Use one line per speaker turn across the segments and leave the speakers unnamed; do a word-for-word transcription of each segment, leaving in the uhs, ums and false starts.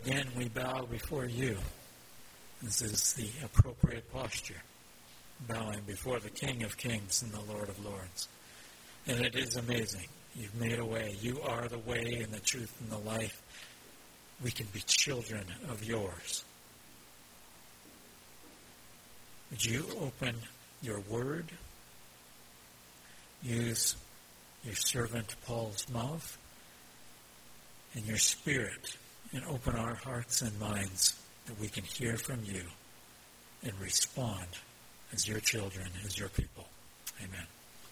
Again, we bow before you. This is the appropriate posture, bowing before the King of Kings and the Lord of Lords. And it is amazing. You've made a way. You are the way and the truth and the life. We can be children of yours. Would you open your word? Use your servant Paul's mouth and your spirit, and open our hearts and minds that we can hear from you and respond as your children, as your people. Amen.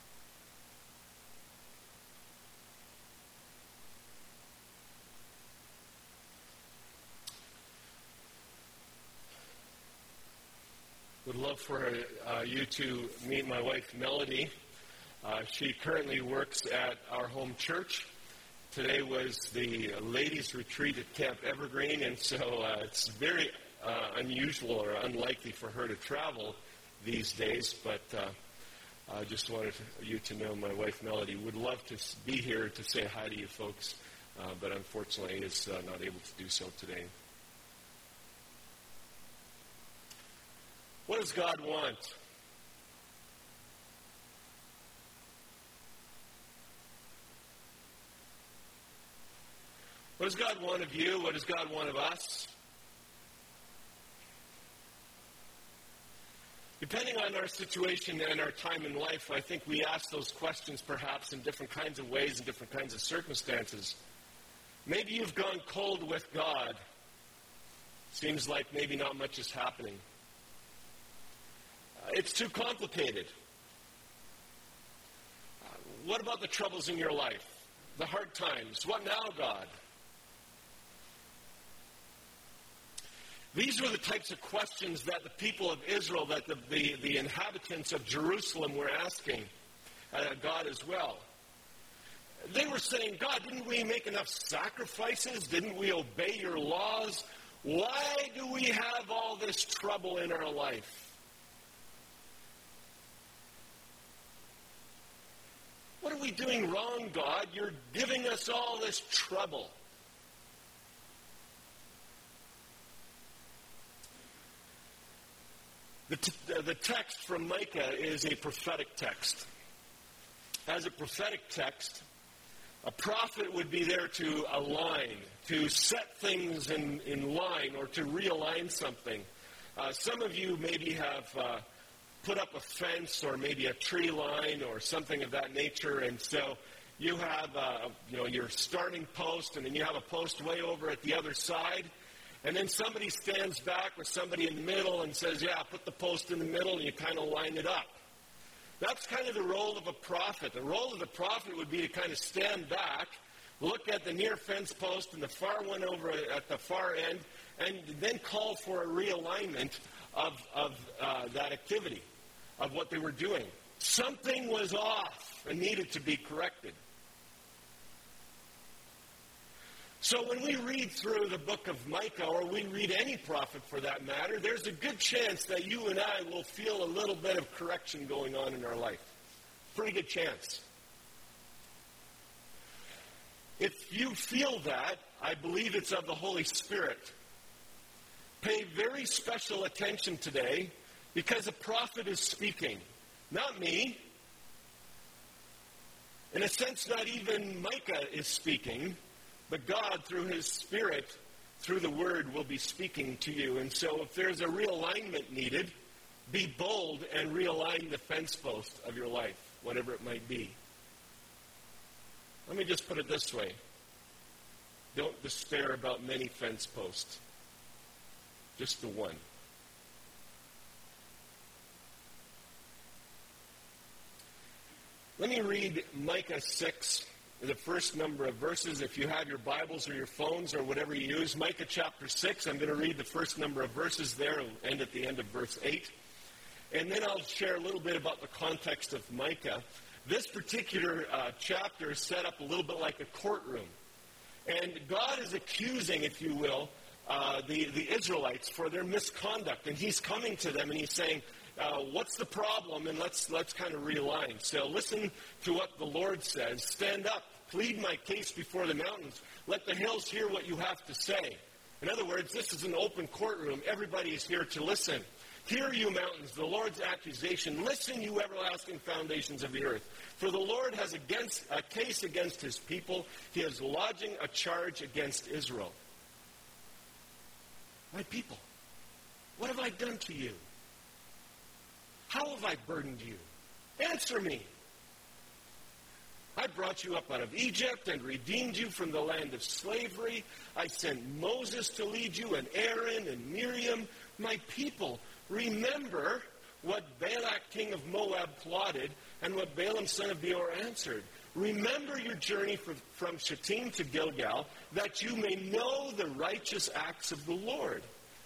Would love for uh, you to meet my wife, Melody. Uh, she currently works at our home church. Today was the ladies' retreat at Camp Evergreen, and so uh, it's very uh, unusual or unlikely for her to travel these days, but uh, I just wanted you to know my wife, Melody, would love to be here to say hi to you folks, uh, but unfortunately is uh, not able to do so today. What does God want? What does God want of you? What does God want of us? Depending on our situation and our time in life, I think we ask those questions perhaps in different kinds of ways and different kinds of circumstances. Maybe you've gone cold with God. Seems like maybe not much is happening. Uh, it's too complicated. Uh, what about the troubles in your life? The hard times? What now, God? These were the types of questions that the people of Israel, that the, the, the inhabitants of Jerusalem were asking uh, God as well. They were saying, God, didn't we make enough sacrifices? Didn't we obey your laws? Why do we have all this trouble in our life? What are we doing wrong, God? You're giving us all this trouble. The, t- the text from Micah is a prophetic text. As a prophetic text, a prophet would be there to align, to set things in, in line, or to realign something. Uh, some of you maybe have uh, put up a fence or maybe a tree line or something of that nature, and so you have uh, you know, your starting post, and then you have a post way over at the other side. And then somebody stands back with somebody in the middle and says, yeah, put the post in the middle, and you kind of line it up. That's kind of the role of a prophet. The role of the prophet would be to kind of stand back, look at the near fence post and the far one over at the far end, and then call for a realignment of, of uh, that activity, of what they were doing. Something was off and needed to be corrected. So when we read through the book of Micah, or we read any prophet for that matter, there's a good chance that you and I will feel a little bit of correction going on in our life. Pretty good chance. If you feel that, I believe it's of the Holy Spirit. Pay very special attention today, because a prophet is speaking. Not me. In a sense, not even Micah is speaking. But God, through His Spirit, through the Word, will be speaking to you. And so if there's a realignment needed, be bold and realign the fence post of your life, whatever it might be. Let me just put it this way. Don't despair about many fence posts. Just the one. Let me read Micah six. The first number of verses. If you have your Bibles or your phones or whatever you use, Micah chapter six, I'm going to read the first number of verses there and end at the end of verse eight. And then I'll share a little bit about the context of Micah. This particular uh, chapter is set up a little bit like a courtroom. And God is accusing, if you will, uh, the, the Israelites for their misconduct. And He's coming to them and He's saying, Uh, what's the problem? And let's let's kind of realign. So listen to what the Lord says. Stand up, plead my case before the mountains. Let the hills hear what you have to say. In other words, this is an open courtroom. Everybody is here to listen. Hear, you mountains, the Lord's accusation. Listen, you everlasting foundations of the earth. For the Lord has against, a case against his people. He is lodging a charge against Israel. My people, what have I done to you? How have I burdened you? Answer me. I brought you up out of Egypt and redeemed you from the land of slavery. I sent Moses to lead you, and Aaron and Miriam. My people, remember what Balak, king of Moab, plotted, and what Balaam, son of Beor, answered. Remember your journey from, from Shittim to Gilgal, that you may know the righteous acts of the Lord.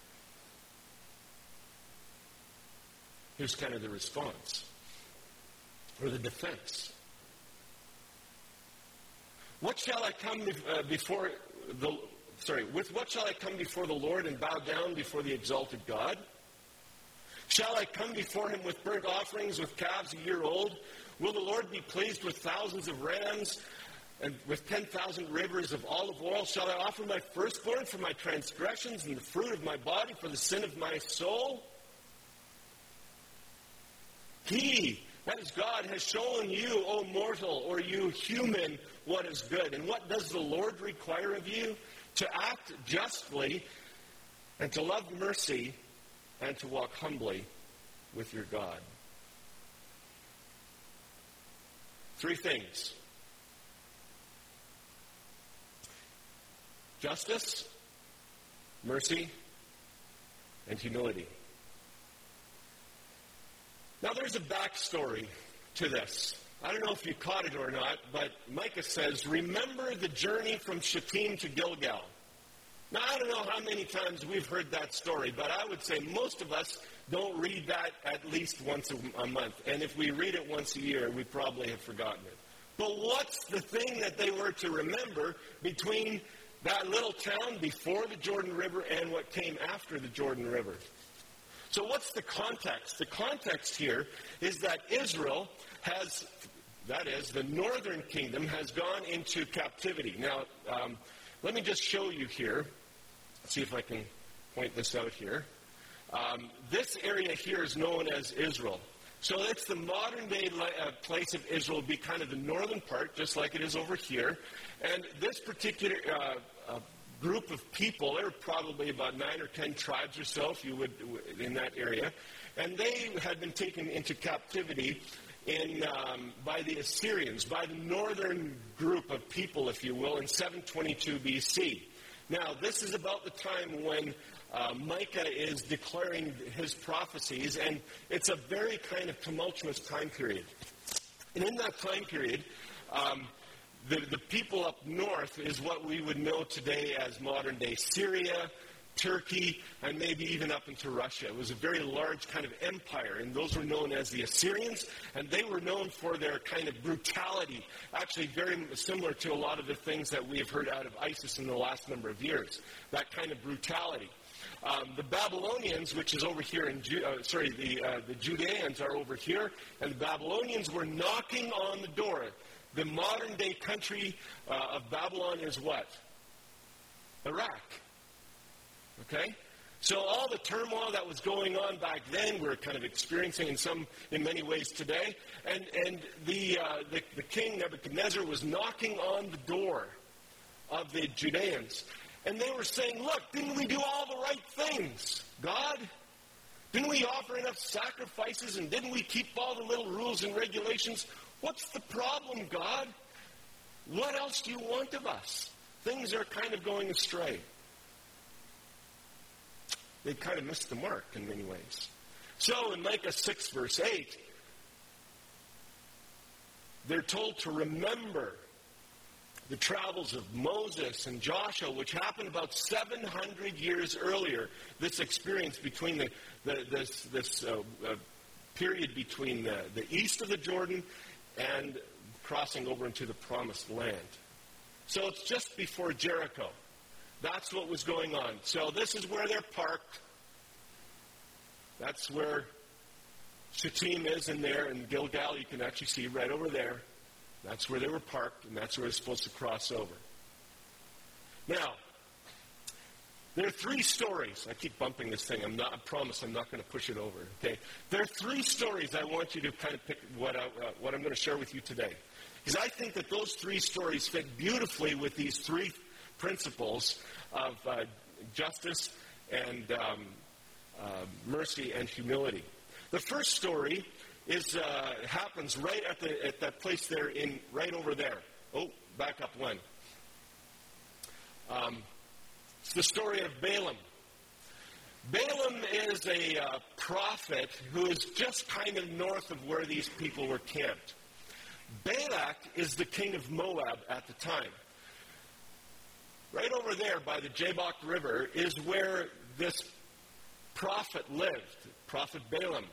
Here's kind of the response, or the defense. What shall I come uh, before the, sorry, with what shall I come before the Lord and bow down before the exalted God? Shall I come before him with burnt offerings, with calves a year old? Will the Lord be pleased with thousands of rams and with ten thousand rivers of olive oil? Shall I offer my firstborn for my transgressions and the fruit of my body for the sin of my soul? He, that is God, has shown you, O mortal, or you human, what is good. And what does the Lord require of you? To act justly and to love mercy and to walk humbly with your God. Three things. Justice, mercy, and humility. Now, there's a backstory to this. I don't know if you caught it or not, but Micah says, remember the journey from Shittim to Gilgal. Now, I don't know how many times we've heard that story, but I would say most of us don't read that at least once a, a month. And if we read it once a year, we probably have forgotten it. But what's the thing that they were to remember between that little town before the Jordan River and what came after the Jordan River? So what's the context? The context here is that Israel has, that is, the northern kingdom has gone into captivity. Now, um, let me just show you here. Let's see if I can point this out here. Um, this area here is known as Israel. So it's the modern-day uh, place of Israel, would be kind of the northern part, just like it is over here. And this particular uh, uh, group of people, there were probably about nine or ten tribes or so, if you would, in that area, and they had been taken into captivity in um, by the Assyrians, by the northern group of people, if you will, in seven twenty-two B C. Now, this is about the time when uh, Micah is declaring his prophecies, and it's a very kind of tumultuous time period. And in that time period, um, The, the people up north is what we would know today as modern-day Syria, Turkey, and maybe even up into Russia. It was a very large kind of empire, and those were known as the Assyrians, and they were known for their kind of brutality, actually very similar to a lot of the things that we have heard out of ISIS in the last number of years, that kind of brutality. Um, the Babylonians, which is over here in, Ju- uh, sorry, the, uh, the Judeans are over here, and the Babylonians were knocking on the door. The modern-day country uh, of Babylon is what? Iraq. Okay? So all the turmoil that was going on back then, we're kind of experiencing in some, in many ways today. And and the uh, the, the king Nebuchadnezzar was knocking on the door of the Judeans, and they were saying, "Look, didn't we do all the right things, God? Didn't we offer enough sacrifices, and didn't we keep all the little rules and regulations? What's the problem, God? What else do you want of us? Things are kind of going astray." They kind of missed the mark in many ways. So in Micah six, verse eight, they're told to remember the travels of Moses and Joshua, which happened about seven hundred years earlier. This experience between the, the this, this uh, uh, period between the, the east of the Jordan and crossing over into the promised land. So it's just before Jericho. That's what was going on. So this is where they're parked. That's where Shittim is in there, and Gilgal you can actually see right over there. That's where they were parked, and that's where they're supposed to cross over. Now, There are three stories. I keep bumping this thing. I'm not, I promise I'm not going to push it over. Okay? There are three stories I want you to kind of pick what, I, uh, what I'm going to share with you today. Because I think that those three stories fit beautifully with these three principles of uh, justice and um, uh, mercy and humility. The first story is uh, happens right at the at that place there in right over there. Oh, back up one. Um, it's the story of Balaam. Balaam is a uh, prophet who is just kind of north of where these people were camped. Balak is the king of Moab at the time. Right over there by the Jabbok River is where this prophet lived, Prophet Balaam.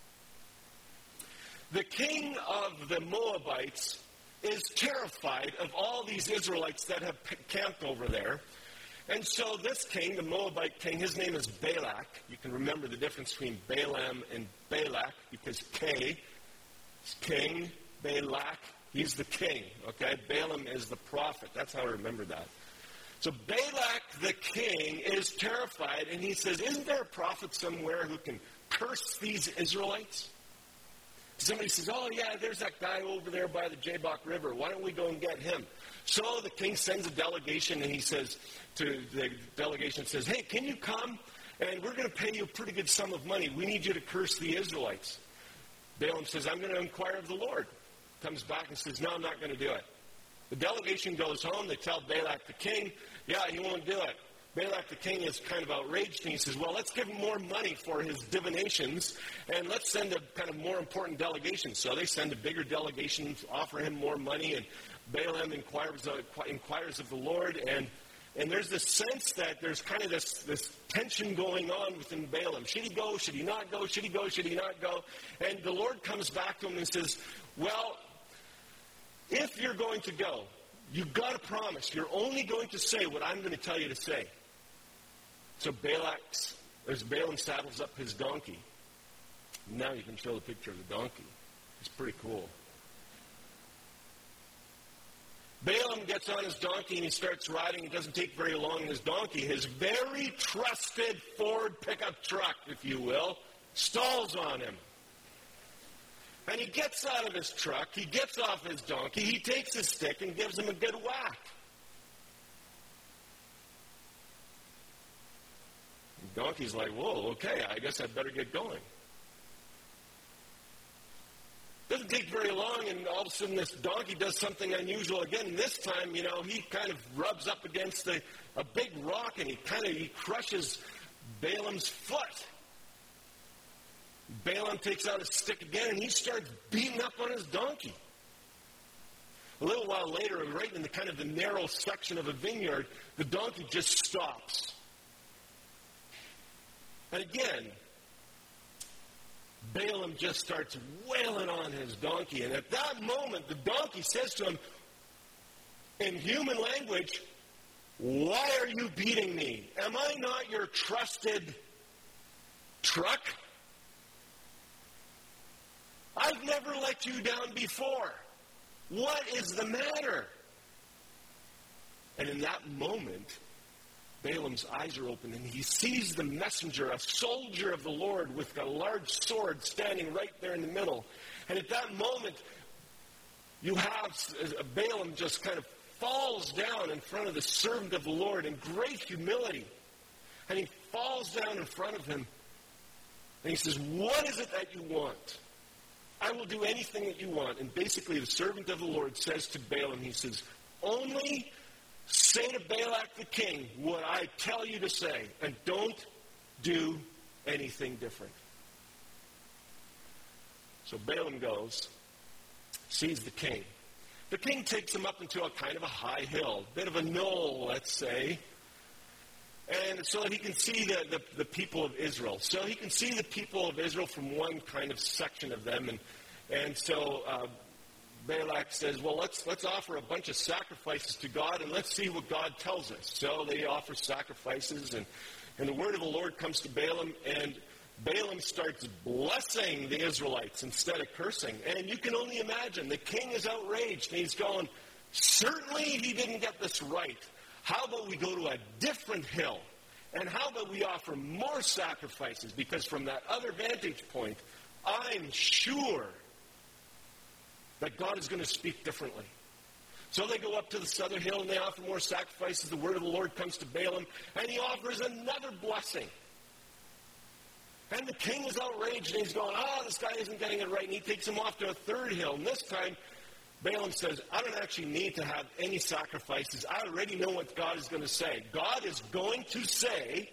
The king of the Moabites is terrified of all these Israelites that have camped over there. And so this king, the Moabite king, his name is Balak. You can remember the difference between Balaam and Balak because K is king, Balak, he's the king, okay? Balaam is the prophet. That's how I remember that. So Balak the king is terrified, and he says, isn't there a prophet somewhere who can curse these Israelites? Somebody says, oh, yeah, there's that guy over there by the Jabbok River. Why don't we go and get him? So the king sends a delegation, and he says to the delegation, says, hey, can you come? And we're going to pay you a pretty good sum of money. We need you to curse the Israelites. Balaam says, I'm going to inquire of the Lord. Comes back and says, no, I'm not going to do it. The delegation goes home. They tell Balak the king, yeah, he won't do it. Balak the king is kind of outraged, and he says, well, let's give him more money for his divinations, and let's send a kind of more important delegation. So they send a bigger delegation, offer him more money, and Balaam inquires, uh, inquires of the Lord, and and there's this sense that there's kind of this, this tension going on within Balaam. Should he go? Should he not go? Should he go? Should he not go? And the Lord comes back to him and says, well, if you're going to go, you've got to promise. You're only going to say what I'm going to tell you to say. So Balak, as Balaam saddles up his donkey. Now you can show the picture of the donkey. It's pretty cool. Balaam gets on his donkey and he starts riding. It doesn't take very long. His donkey, his very trusted Ford pickup truck, if you will, stalls on him. And he gets out of his truck. He gets off his donkey. He takes his stick and gives him a good whack. The donkey's like, whoa, okay, I guess I'd better get going. Doesn't take very long, and all of a sudden this donkey does something unusual again. And this time, you know, he kind of rubs up against a, a big rock, and he kind of he crushes Balaam's foot. Balaam takes out his stick again, and he starts beating up on his donkey. A little while later, right in the kind of the narrow section of a vineyard, the donkey just stops. And again, Balaam just starts wailing on his donkey. And at that moment, the donkey says to him, in human language, why are you beating me? Am I not your trusted truck? I've never let you down before. What is the matter? And in that moment, Balaam's eyes are open, and he sees the messenger, a soldier of the Lord with a large sword standing right there in the middle. And at that moment, you have Balaam just kind of falls down in front of the servant of the Lord in great humility. And he falls down in front of him, and he says, what is it that you want? I will do anything that you want. And basically, the servant of the Lord says to Balaam, he says, only say to Balak the king what I tell you to say, and don't do anything different. So Balaam goes, sees the king. The king takes him up into a kind of a high hill, a bit of a knoll, let's say, and so that he can see the, the, the people of Israel. So he can see the people of Israel from one kind of section of them, and, and so uh, Balak says, well, let's let's offer a bunch of sacrifices to God, and let's see what God tells us. So they offer sacrifices, and, and the word of the Lord comes to Balaam, and Balaam starts blessing the Israelites instead of cursing. And you can only imagine, the king is outraged, and he's going, certainly he didn't get this right. How about we go to a different hill, And how about we offer more sacrifices? Because from that other vantage point, I'm sure that God is going to speak differently. So they go up to the southern hill and they offer more sacrifices. The word of the Lord comes to Balaam, and he offers another blessing. And the king is outraged, and he's going, oh, this guy isn't getting it right. And he takes him off to a third hill. And this time, Balaam says, I don't actually need to have any sacrifices. I already know what God is going to say. God is going to say,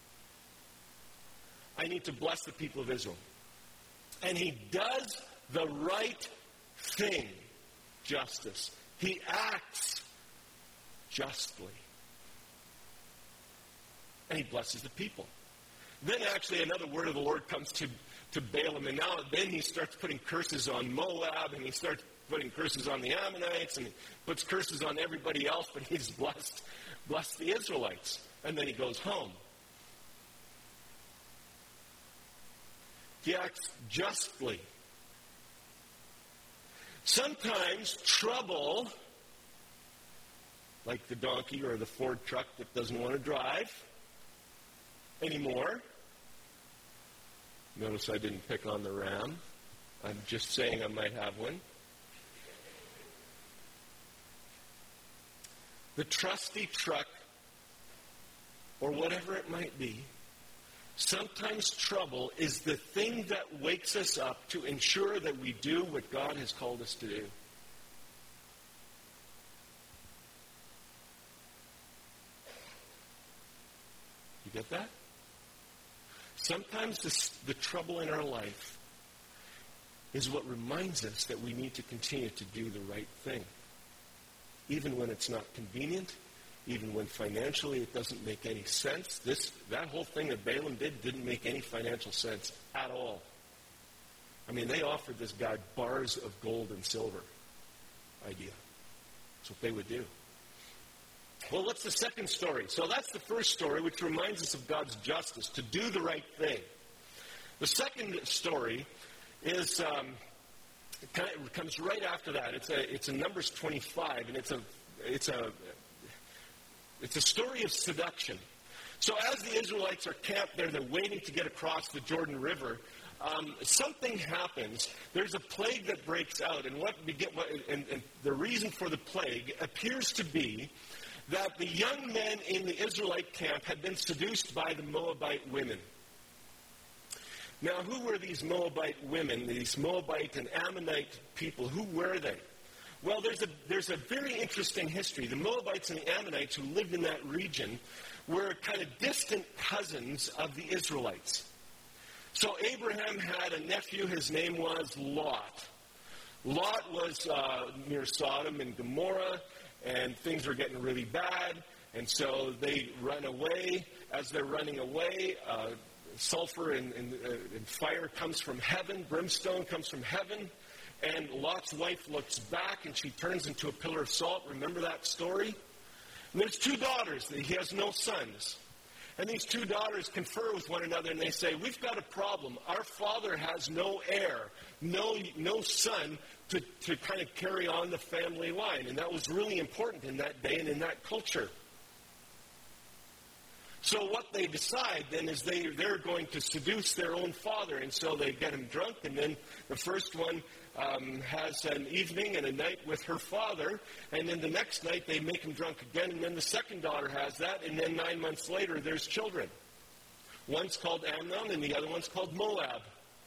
I need to bless the people of Israel. And he does the right thing, justice. He acts justly. And he blesses the people. Then actually another word of the Lord comes to, to Balaam, and now then he starts putting curses on Moab, and he starts putting curses on the Ammonites, and he puts curses on everybody else, but he's blessed, blessed the Israelites. And then he goes home. He acts justly. Sometimes trouble, like the donkey or the Ford truck that doesn't want to drive anymore. Notice I didn't pick on the Ram. I'm just saying I might have one. The trusty truck, or whatever it might be, sometimes trouble is the thing that wakes us up to ensure that we do what God has called us to do. You get that? Sometimes the, the trouble in our life is what reminds us that we need to continue to do the right thing. Even when it's not convenient, even when financially it doesn't make any sense. This, that whole thing that Balaam did didn't make any financial sense at all. I mean, they offered this guy bars of gold and silver. Idea. That's what they would do. Well, what's the second story? So that's the first story, which reminds us of God's justice, to do the right thing. The second story is, um, it, kind of, it comes right after that. It's a, it's in Numbers twenty-five, and it's a, it's a, it's a story of seduction. So as the Israelites are camped there, they're waiting to get across the Jordan River. Um, something happens. There's a plague that breaks out, and what begin, what, and, and the reason for the plague appears to be that the young men in the Israelite camp had been seduced by the Moabite women. Now, who were these Moabite women, these Moabite and Ammonite people? Who were they? Well, there's a, there's a very interesting history. The Moabites and the Ammonites who lived in that region were kind of distant cousins of the Israelites. So Abraham had a nephew. His name was Lot. Lot was uh, near Sodom and Gomorrah, and things were getting really bad, and so they run away. As they're running away, uh, sulfur and, and, uh, and fire comes from heaven, brimstone comes from heaven, and Lot's wife looks back, and she turns into a pillar of salt. Remember that story? And there's two daughters. He has no sons. And these two daughters confer with one another, and they say, we've got a problem. Our father has no heir, no, no son to, to kind of carry on the family line. And that was really important in that day and in that culture. So what they decide then is they, they're going to seduce their own father. And so they get him drunk, and then the first one um, has an evening and a night with her father. And then the next night they make him drunk again, and then the second daughter has that. And then nine months later there's children. One's called Amnon and the other one's called Moab.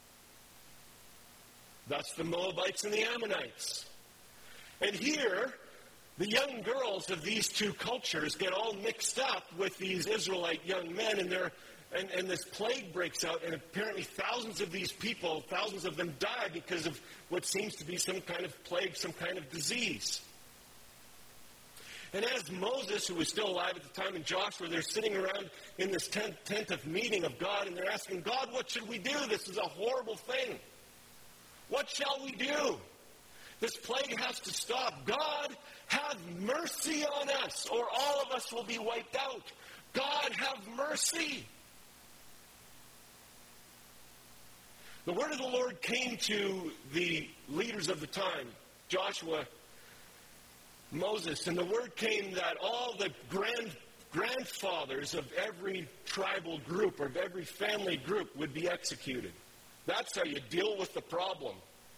That's the Moabites and the Ammonites. And here, the young girls of these two cultures get all mixed up with these Israelite young men, and they're and, and this plague breaks out, and apparently thousands of these people, thousands of them die because of what seems to be some kind of plague, some kind of disease. And as Moses, who was still alive at the time, and Joshua, they're sitting around in this tent, tent of meeting of God, and they're asking, God, what should we do? This is a horrible thing. What shall we do? This plague has to stop. God, have mercy on us, or all of us will be wiped out. God, have mercy. The word of the Lord came to the leaders of the time, Joshua, Moses, and the word came that all the grand grandfathers of every tribal group or of every family group would be executed. That's how you deal with the problem.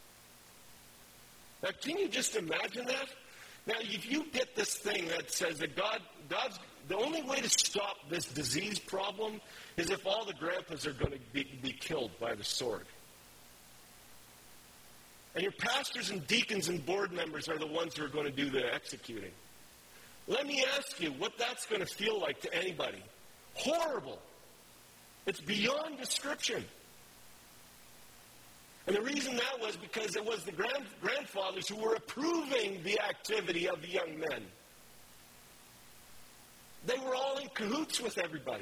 Now, can you just imagine that? Now, if you get this thing that says that God, God's, the only way to stop this disease problem is if all the grandpas are going to be, be killed by the sword. And your pastors and deacons and board members are the ones who are going to do the executing. Let me ask you what that's going to feel like to anybody. Horrible. It's beyond description. And the reason that was because it was the grand, grandfathers who were approving the activity of the young men. They were all in cahoots with everybody.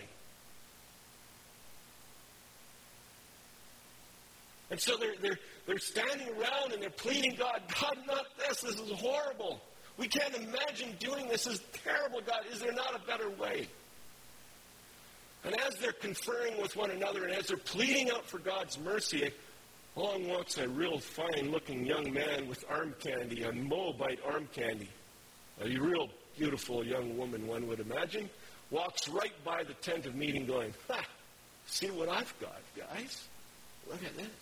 And so they're, they're, they're standing around and they're pleading, God, God, not this. This is horrible. We can't imagine doing this. This is terrible, God. Is there not a better way? And as they're conferring with one another and as they're pleading out for God's mercy, along walks a real fine-looking young man with arm candy, a Moabite arm candy. A real beautiful young woman, one would imagine, walks right by the tent of meeting going, ha, see what I've got, guys. Look at this.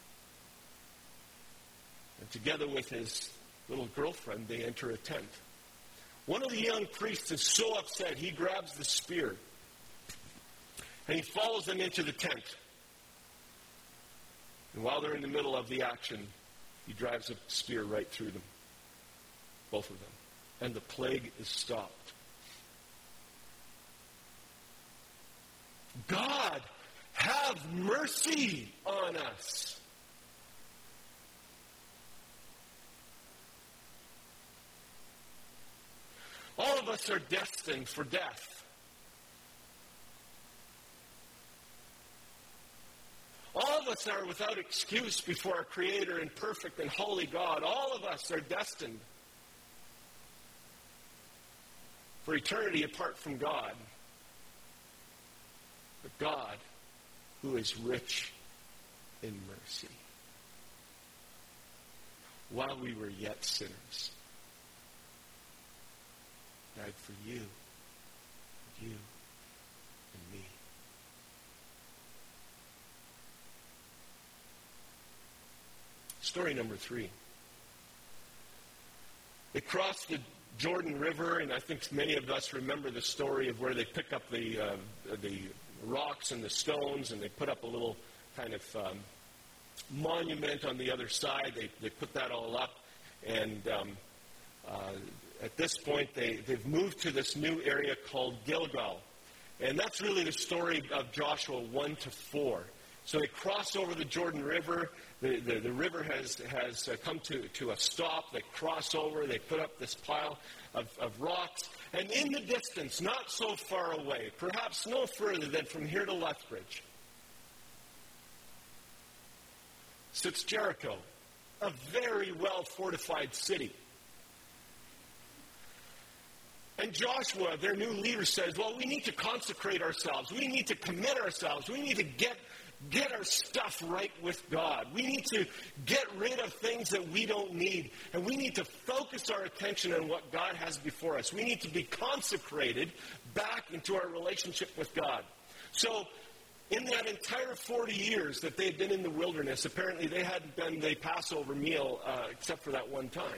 And together with his little girlfriend, they enter a tent. One of the young priests is so upset, he grabs the spear, and he follows them into the tent. And while they're in the middle of the action, he drives a spear right through them, both of them. And the plague is stopped. God, have mercy on us. All of us are destined for death. All of us are without excuse before our Creator and perfect and holy God. All of us are destined for eternity apart from God. But God, who is rich in mercy, while we were yet sinners, died for you, you, and me. Story number three. They crossed the Jordan River, and I think many of us remember the story of where they pick up the uh, the rocks and the stones, and they put up a little kind of um, monument on the other side. They they put that all up, and um, uh, at this point, they, they've moved to this new area called Gilgal. And that's really the story of Joshua one to four. So they cross over the Jordan River. The, the, the river has, has uh, come to, to a stop. They cross over. They put up this pile of, of rocks. And in the distance, not so far away, perhaps no further than from here to Lethbridge, sits Jericho, a very well-fortified city. And Joshua, their new leader, says, well, we need to consecrate ourselves. We need to commit ourselves. We need to get, get our stuff right with God. We need to get rid of things that we don't need. And we need to focus our attention on what God has before us. We need to be consecrated back into our relationship with God. So in that entire forty years that they've been in the wilderness, apparently they hadn't done the Passover meal uh, except for that one time.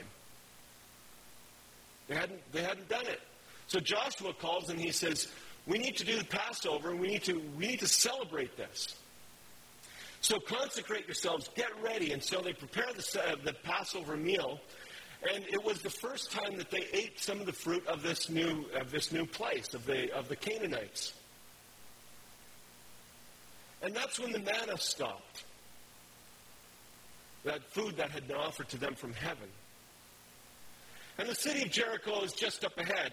They hadn't, they hadn't done it. So Joshua calls and he says, we need to do the Passover, and we need to, we need to celebrate this. So consecrate yourselves, get ready. And so they prepare the, uh, the Passover meal, and it was the first time that they ate some of the fruit of this new, of this new place, of the, of the Canaanites. And that's when the manna stopped. That food that had been offered to them from heaven. And the city of Jericho is just up ahead.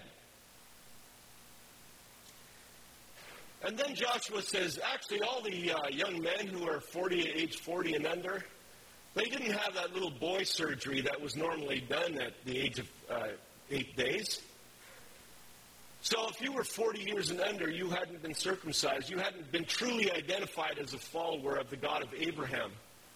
And then Joshua says, actually, all the uh, young men who are forty, age forty and under, they didn't have that little boy surgery that was normally done at the age of uh, eight days. So if you were forty years and under, you hadn't been circumcised. You hadn't been truly identified as a follower of the God of Abraham.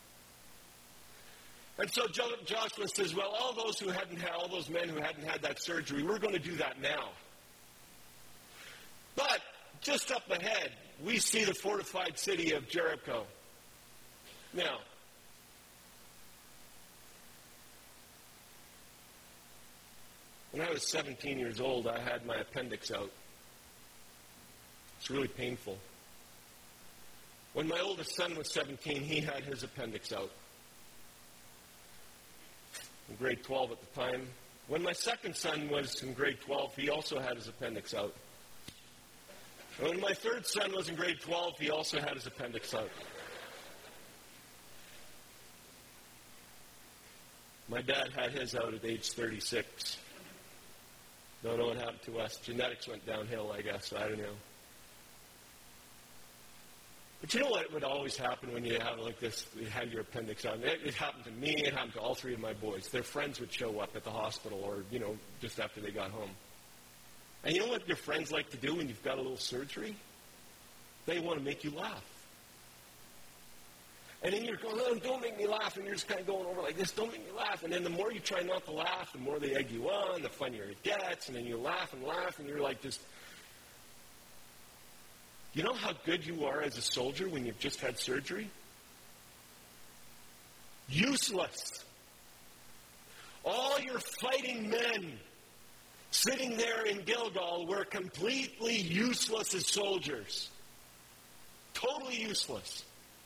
And so Joshua says, well, all those who hadn't had, all those men who hadn't had that surgery, we're going to do that now. But just up ahead, we see the fortified city of Jericho. Now, when I was seventeen years old, I had my appendix out. It's really painful. When my oldest son was seventeen, he had his appendix out. In grade twelve at the time. When my second son was in grade twelve, he also had his appendix out. And when my third son was in grade twelve, he also had his appendix out. My dad had his out at age thirty-six. Don't know what happened to us. Genetics went downhill, I guess. I don't know. But you know what would always happen when you have like this, you had your appendix out? It, it happened to me. It happened to all three of my boys. Their friends would show up at the hospital or, you know, just after they got home. And you know what your friends like to do when you've got a little surgery? They want to make you laugh. And then you're going, oh, don't make me laugh. And you're just kind of going over like this, don't make me laugh. And then the more you try not to laugh, the more they egg you on, the funnier it gets. And then you laugh and laugh, and you're like just... You know how good you are as a soldier when you've just had surgery? Useless. All your fighting men sitting there in Gilgal were completely useless as soldiers. Totally useless.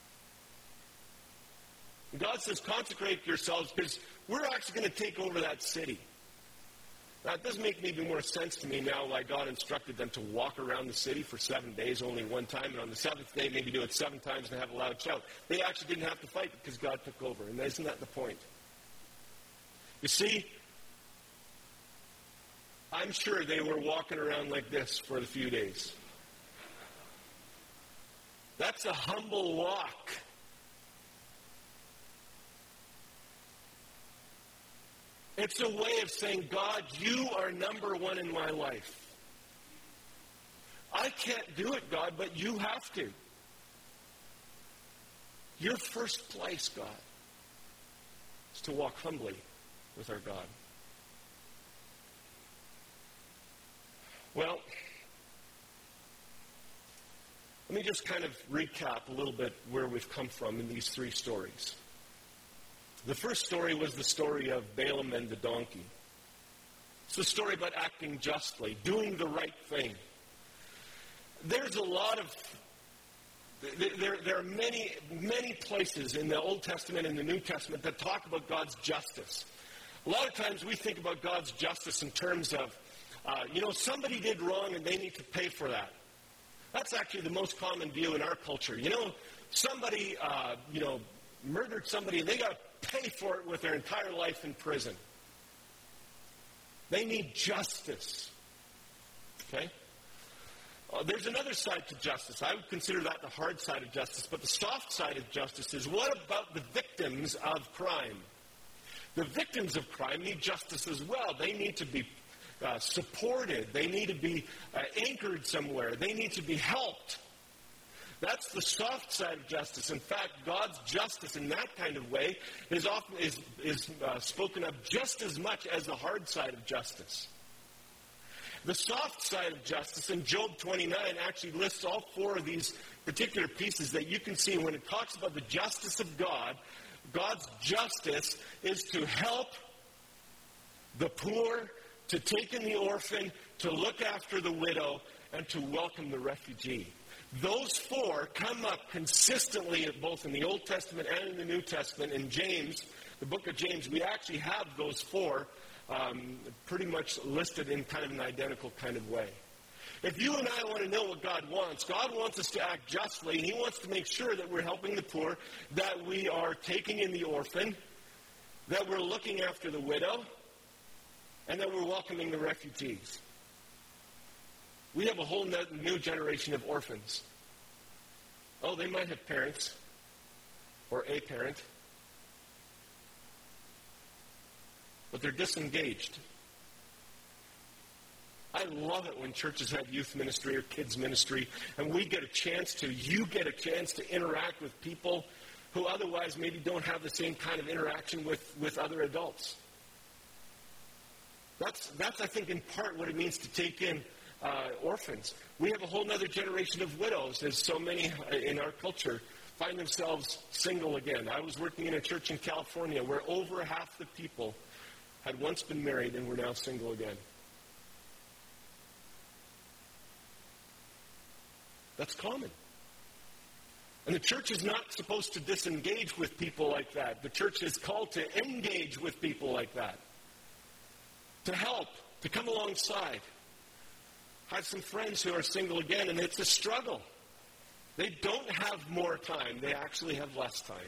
And God says, consecrate yourselves because we're actually going to take over that city. Now, it does make maybe more sense to me now why God instructed them to walk around the city for seven days, only one time, and on the seventh day maybe do it seven times and have a loud shout. They actually didn't have to fight because God took over, and isn't that the point? You see, I'm sure they were walking around like this for a few days. That's a humble walk. It's a way of saying, God, you are number one in my life. I can't do it, God, but you have to. Your first place, God, is to walk humbly with our God. Well, let me just kind of recap a little bit where we've come from in these three stories. The first story was the story of Balaam and the donkey. It's the story about acting justly, doing the right thing. There's a lot of, there, there are many, many places in the Old Testament and the New Testament that talk about God's justice. A lot of times we think about God's justice in terms of, uh, you know, somebody did wrong and they need to pay for that. That's actually the most common view in our culture. You know, somebody, uh, you know, murdered somebody and they got to pay for it with their entire life in prison. They need justice. Okay? Uh, there's another side to justice. I would consider that the hard side of justice. But the soft side of justice is, what about the victims of crime? The victims of crime need justice as well. They need to be uh, supported. They need to be uh, anchored somewhere. They need to be helped. That's the soft side of justice. In fact, God's justice in that kind of way is often is, is uh, spoken of just as much as the hard side of justice. The soft side of justice in Job twenty-nine actually lists all four of these particular pieces that you can see when it talks about the justice of God. God's justice is to help the poor, to take in the orphan, to look after the widow, and to welcome the refugee. Those four come up consistently both in the Old Testament and in the New Testament. In James, the book of James, we actually have those four um, pretty much listed in kind of an identical kind of way. If you and I want to know what God wants, God wants us to act justly, and He wants to make sure that we're helping the poor, that we are taking in the orphan, that we're looking after the widow, and that we're welcoming the refugees. We have a whole new generation of orphans. Oh, they might have parents or a parent, but they're disengaged. I love it when churches have youth ministry or kids ministry, and we get a chance to, you get a chance to interact with people who otherwise maybe don't have the same kind of interaction with, with other adults. That's, that's, I think, in part what it means to take in uh, orphans. We have a whole other generation of widows, as so many in our culture find themselves single again. I was working in a church in California where over half the people had once been married and were now single again. That's common. And the church is not supposed to disengage with people like that. The church is called to engage with people like that. To help, to come alongside. I have some friends who are single again, and it's a struggle. They don't have more time. They actually have less time.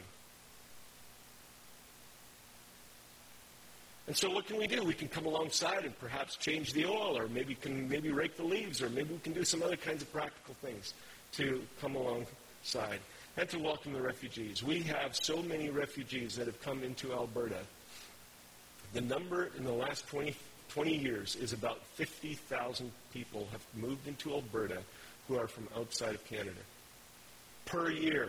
And so what can we do? We can come alongside and perhaps change the oil, or maybe can maybe rake the leaves, or maybe we can do some other kinds of practical things to come alongside and to welcome the refugees. We have so many refugees that have come into Alberta. The number in the last twenty, twenty years is about fifty thousand people have moved into Alberta who are from outside of Canada. Per year.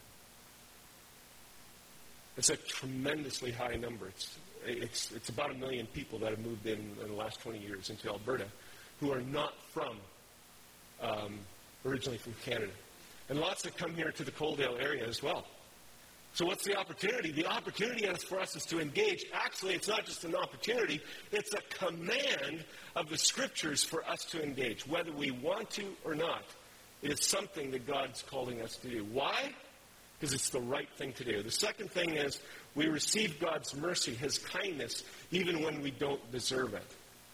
It's a tremendously high number. It's, it's, it's about a million people that have moved in in the last twenty years into Alberta who are not from, um, originally from Canada. And lots that come here to the Coaldale area as well. So what's the opportunity? The opportunity for us is to engage. Actually, it's not just an opportunity. It's a command of the Scriptures for us to engage, whether we want to or not. It is something that God's calling us to do. Why? Because it's the right thing to do. The second thing is we receive God's mercy, His kindness, even when we don't deserve it.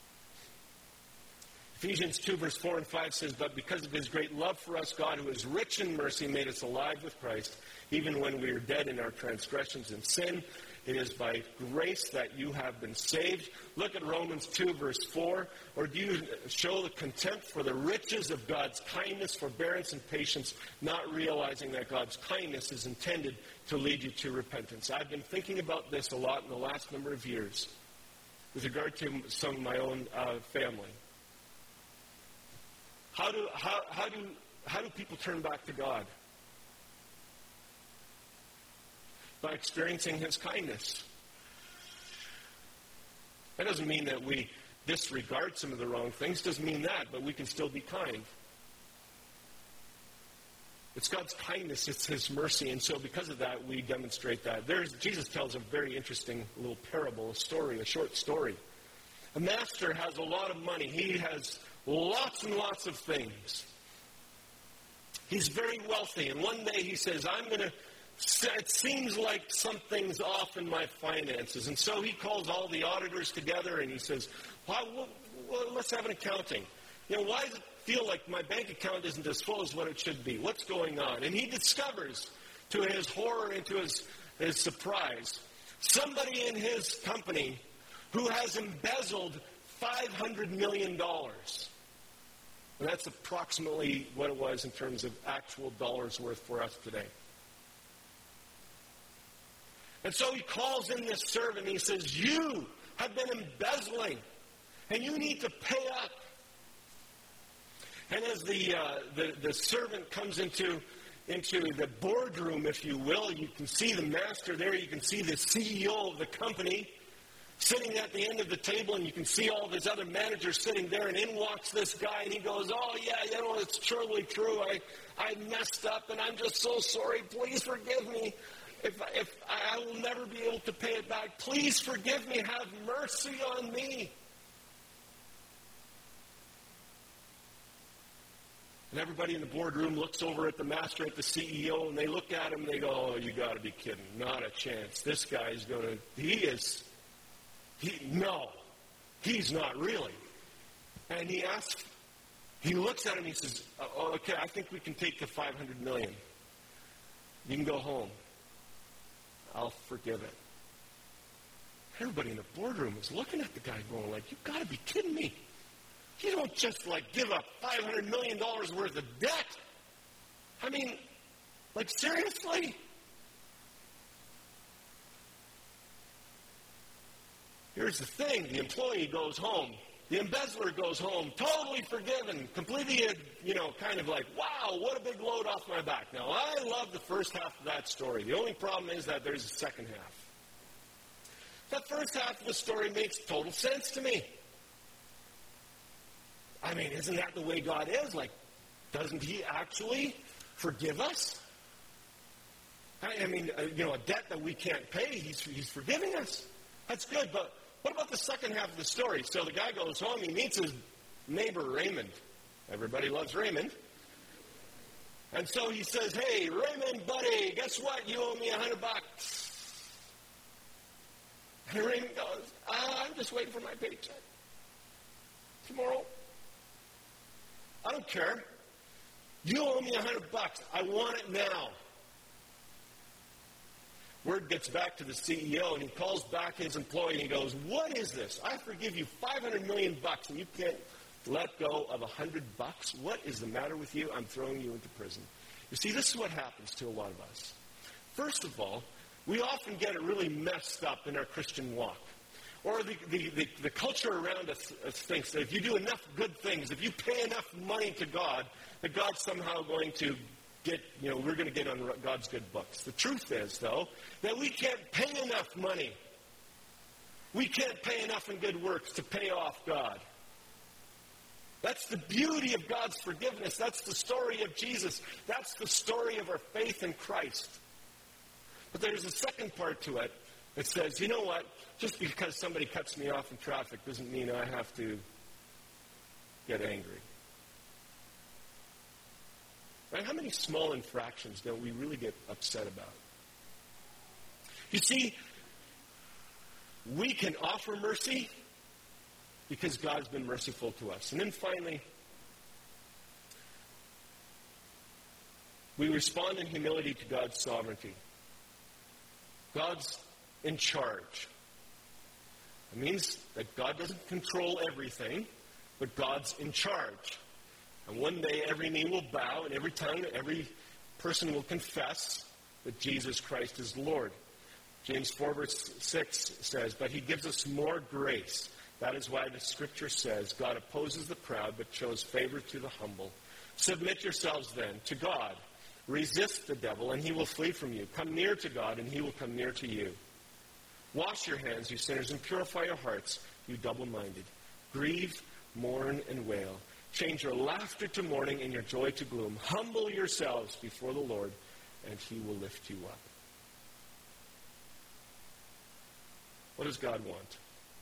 Ephesians two, verse four and five says, "But because of His great love for us, God, who is rich in mercy, made us alive with Christ, even when we were dead in our transgressions and sin. It is by grace that you have been saved." Look at Romans two, verse four. "Or do you show the contempt for the riches of God's kindness, forbearance, and patience, not realizing that God's kindness is intended to lead you to repentance?" I've been thinking about this a lot in the last number of years with regard to some of my own uh, family. How do, how, how, do, how do people turn back to God? By experiencing His kindness. That doesn't mean that we disregard some of the wrong things. Doesn't mean that, but we can still be kind. It's God's kindness, it's His mercy, and so because of that, we demonstrate that. There's, Jesus tells a very interesting little parable, a story, a short story. A master has a lot of money. He has lots and lots of things. He's very wealthy, and one day he says, I'm going to it seems like something's off in my finances. And so he calls all the auditors together and he says, well, well, let's have an accounting. You know, why does it feel like my bank account isn't as full as what it should be? What's going on? And he discovers, to his horror and to his, his surprise, somebody in his company who has embezzled five hundred million dollars. And that's approximately what it was in terms of actual dollars worth for us today. And so he calls in this servant and he says, you have been embezzling and you need to pay up. And as the, uh, the, the servant comes into, into the boardroom, if you will, you can see the master there, you can see the C E O of the company sitting at the end of the table, and you can see all of his other managers sitting there, and in walks this guy, and he goes, oh, yeah, you know, it's truly true. I, I messed up, and I'm just so sorry. Please forgive me. If, if I will never be able to pay it back, please forgive me. Have mercy on me. And everybody in the boardroom looks over at the master, at the C E O, and they look at him, and they go, oh, you got to be kidding. Not a chance. This guy's going to, he is, he, no, he's not really. And he asks, he looks at him, he says, oh, okay, I think we can take the five hundred million dollars. You can go home. I'll forgive it. Everybody in the boardroom is looking at the guy going like, you've got to be kidding me. You don't just like give up five hundred million dollars worth of debt. I mean, like seriously? Here's the thing. The employee goes home. The embezzler goes home, totally forgiven, completely, you know, kind of like, wow, what a big load off my back. Now, I love the first half of that story. The only problem is that there's a second half. That first half of the story makes total sense to me. I mean, isn't that the way God is? Like, doesn't he actually forgive us? I, I mean, uh, you know, a debt that we can't pay, he's, he's forgiving us. That's good, but what about the second half of the story? So the guy goes home, he meets his neighbor, Raymond. Everybody loves Raymond. And so he says, hey, Raymond, buddy, guess what? You owe me a hundred bucks. And Raymond goes, ah, I'm just waiting for my paycheck. Tomorrow. I don't care. You owe me a hundred bucks. I want it now. Word gets back to the C E O, and he calls back his employee, and he goes, what is this? I forgive you five hundred million bucks, and you can't let go of a hundred bucks? What is the matter with you? I'm throwing you into prison. You see, this is what happens to a lot of us. First of all, we often get it really messed up in our Christian walk. Or the, the, the, the culture around us, us thinks that if you do enough good things, if you pay enough money to God, that God's somehow going to get, you know, we're going to get on God's good books. The truth is, though, that we can't pay enough money. We can't pay enough in good works to pay off God. That's the beauty of God's forgiveness. That's the story of Jesus. That's the story of our faith in Christ. But there's a second part to it that says, you know what? Just because somebody cuts me off in traffic doesn't mean I have to get angry. Right? How many small infractions don't we really get upset about? You see, we can offer mercy because God's been merciful to us. And then finally, we respond in humility to God's sovereignty. God's in charge. It means that God doesn't control everything, but God's in charge. And one day every knee will bow, and every tongue, every person will confess that Jesus Christ is Lord. James four verse six says, but he gives us more grace. That is why the scripture says, God opposes the proud, but shows favor to the humble. Submit yourselves then to God. Resist the devil, and he will flee from you. Come near to God, and he will come near to you. Wash your hands, you sinners, and purify your hearts, you double-minded. Grieve, mourn, and wail. Change your laughter to mourning and your joy to gloom. Humble yourselves before the Lord, and he will lift you up. What does God want?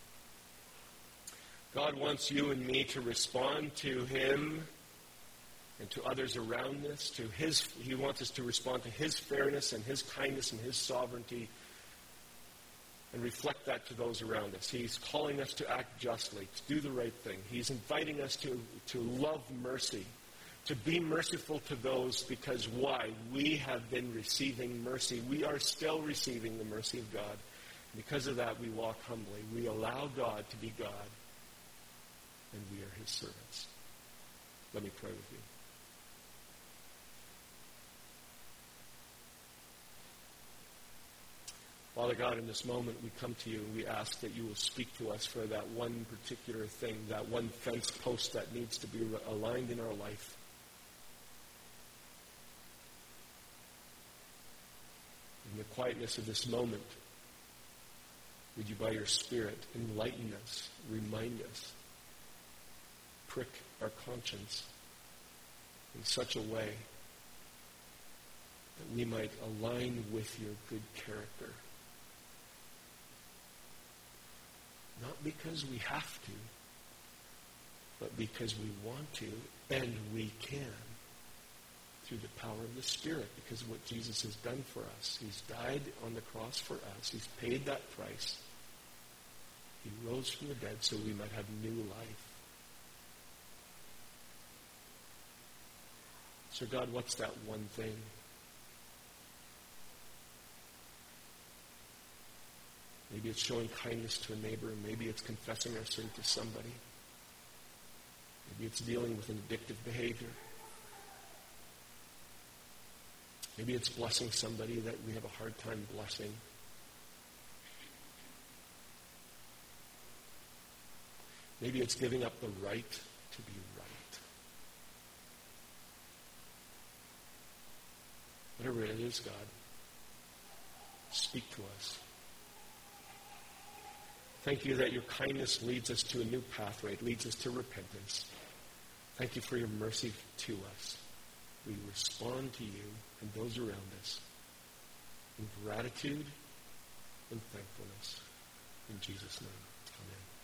God wants you and me to respond to him and to others around us. To his, he wants us to respond to his fairness and his kindness and his sovereignty and reflect that to those around us. He's calling us to act justly, to do the right thing. He's inviting us to, to love mercy, to be merciful to those because why? We have been receiving mercy. We are still receiving the mercy of God. Because of that, we walk humbly. We allow God to be God, and we are his servants. Let me pray with you. Father God, in this moment we come to you and we ask that you will speak to us for that one particular thing, that one fence post that needs to be aligned in our life. In the quietness of this moment, would you by your Spirit enlighten us, remind us, prick our conscience in such a way that we might align with your good character. Not because we have to, but because we want to, and we can, through the power of the Spirit, because of what Jesus has done for us. He's died on the cross for us. He's paid that price. He rose from the dead so we might have new life. So God, what's that one thing? Maybe it's showing kindness to a neighbor. Maybe it's confessing our sin to somebody. Maybe it's dealing with an addictive behavior. Maybe it's blessing somebody that we have a hard time blessing. Maybe it's giving up the right to be right. Whatever it is, God, speak to us. Thank you that your kindness leads us to a new pathway. It leads us to repentance. Thank you for your mercy to us. We respond to you and those around us in gratitude and thankfulness. In Jesus' name, amen.